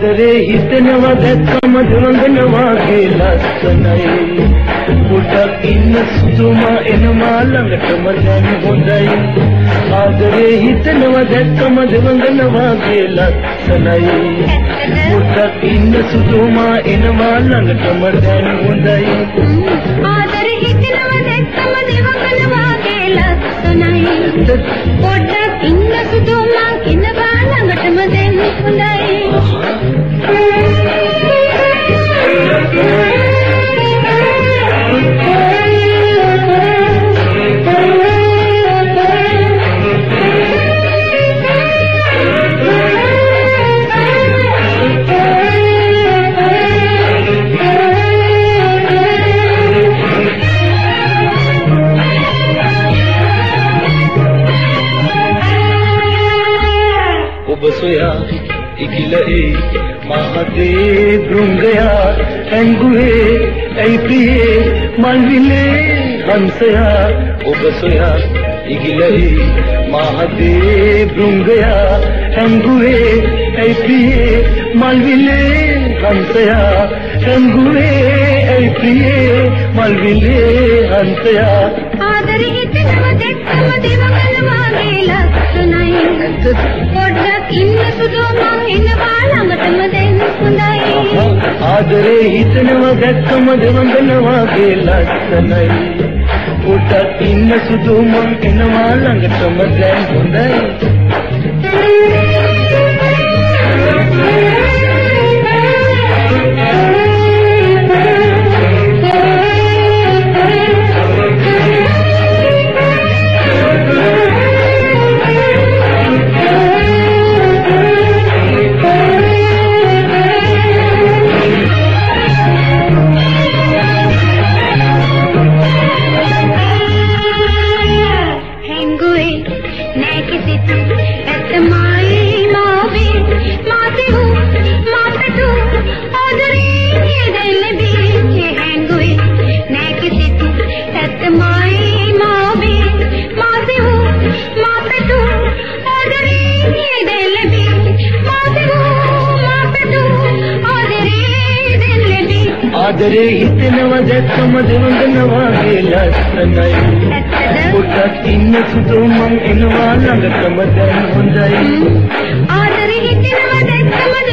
ආදරේ හිතනවා දැක්කම දිවංගනවා කියලා ලස්සනයි පොඩක් ඉන්න සුදුම එනවා ළඟටම දැන් හොඳයි ආදරේ හිතනවා දැක්කම දිවංගනවා කියලා ලස්සනයි පොඩක් ඉන්න සුදුම එනවා ළඟටම දැන් හොඳයි ආදරේ හිතනවා දැක්කම දිවංගනවා කියලා ලස්සනයි පොඩක් ඉන්න සුදුම එනවා ළඟටම දැන් හොඳයි soya igilae mahade brungaya angue ai priye malvile hansaya oba soya igilae mahade brungaya angue ai priye malvile hansaya angue ai priye malvile hansaya आदरे हितनवा देक्कम दिवंगनवा गेला सुनाई पොඩ්ඩක් ඉන්න සුදුම එනවා ළඟටම දැන් හොඳයි ආදරේ හිතනවා දැක්කම දිවංගනවා කියලා ලස්සනයි පොඩ්ඩක් ඉන්න සුදුම එනවා ළඟටම දැන් හොඳයි ආදරේ හිතනවා දැක්කම දිවංගනවා කියලා ලස්සනයි පොඩ්ඩක් ඉන්න සුදුම එනවා ළඟටම දැන් හොඳයි ආදරේ හිතනවා දැක්කම